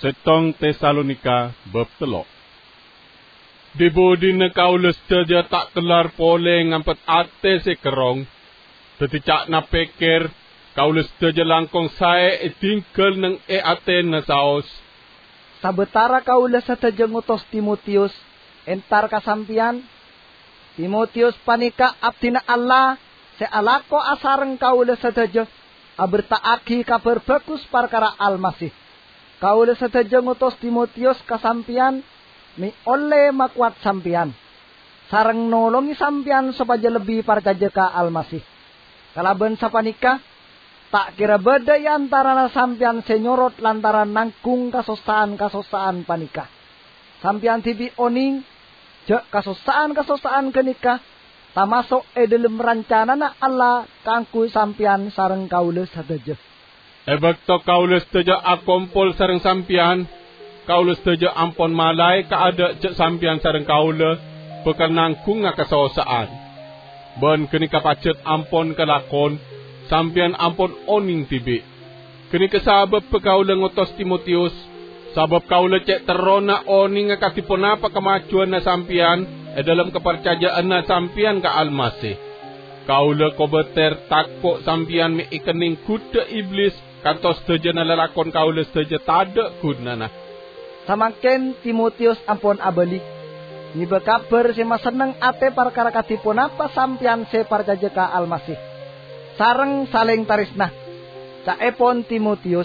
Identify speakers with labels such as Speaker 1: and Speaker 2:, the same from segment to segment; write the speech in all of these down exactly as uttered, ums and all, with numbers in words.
Speaker 1: Setong Tesalonika bab telo. Dibodi ne kaules teja tak kelar pole ngampet ate se kerong. Teti cak na peker kaules teja langkong sae etingkel neng e ate na saos.
Speaker 2: Sabetara kaules teja ngutos Timotius entar kasampian. Timotius panika abdina Allah se alako asareng kaules teja abertaaki kabar bagus perkara almasih. Kaules teja ngutos Timotius kasampian mi oleh makuat sampian. Sareng nolongi sampian supaya lebih percaya ka almasih. Kalaban sapanika tak kira beda antara sampian senyorot lantaran nangkung kasosaan-kasosaan panika. Sampian tibi oning jek kasosaan-kasosaan kenika tamasuk e dalam rencana na Allah kangku sampian sareng kaules teja.
Speaker 1: Ebek to kaules teja akompol sareng sampian. Kaules teja ampon malai kaada cek sampian sareng kaule bekal nangkung ngakasosaan. Ben kenika pacet ampon kelakon sampian ampon oning tibi. Kenika sabab pekaule ngotos Timotius sabab kaule cek terona oning ngakatipon apa kemajuan na sampian e dalam kepercayaan na sampian ka almasih. Kaule kobeter takpo sampian mi ikening kuda iblis kantos teja na lalakon kaules teja tada kudnana.
Speaker 2: Samaken Timotius ampun abalik. Ni bekabar si maseneng ate perkara katipun apa sampian se percaya ka almasih. Sareng saling tarisna. Caepon Timotius.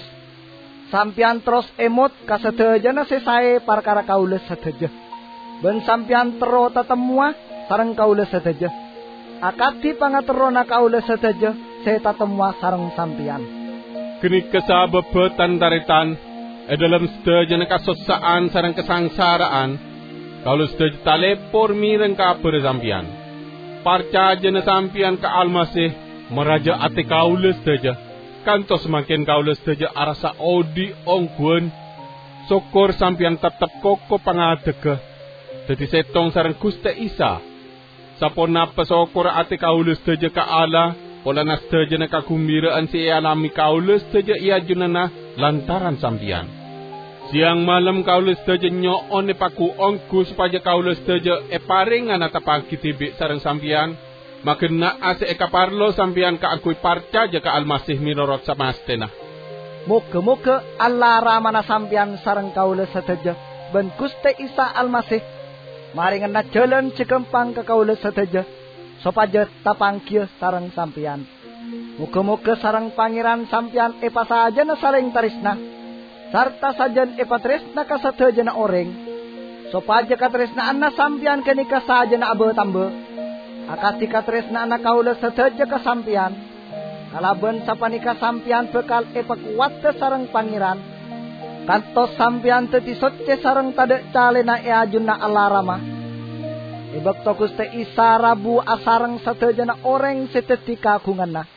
Speaker 2: Sampian terus emot kasedejana se sae perkara kaules sedeja. Ben sampian tero tatemua sareng kaules sedeja. Akati pangaterona kaules sedeja se tatemua sareng sampian.
Speaker 1: Kini kesababetan taritan e dalam sedaya kasosaan sareng kesangsaraan, kalau sedaya talepor mireng ka apere sampian. Parcaja na sampian ka almasih meraja ate kaules sedaya. Kantos semakin kaules sedaya arasa odi ongkuen. Sokor sampian tetap koko pangadege. Dadi setong sareng Gusti Isa. Sapon napa sokor ate kaules sedaya ka Allah, pola nas sedaya na kagumbiraan si alami kaules sedaya ia junana lantaran sampian. Siang malam kaules teja nyoon e paku ongku supaya kaules teja e paringan atapaki tibik sareng sampian. Makin naas e kaparlo sampian ka angkui parcaja ka almasih minorot samastena.
Speaker 2: Moga-moga Allah ramana sampian sareng kaules teja ben Gusti Isa almasih maringan na jalan cekempang ka kaules teja supaya tapangkieu sareng sampian. Moga-moga sareng pangeran sampian e pasaja na saling tarisna. Sarta sajan epatresna kasateja na oreng, supaya katresnaan na sampian kenika saja na abe tambe, akati katresnaan na kaules sateja kasampian, kalaban sapanika sampian bekal epakuat sareng pangeran, kantos sampian tetisot ke sareng tade cale na eajun na alarama, ibak tokus te isa rabu asareng sateja na oreng seteti kagungan na.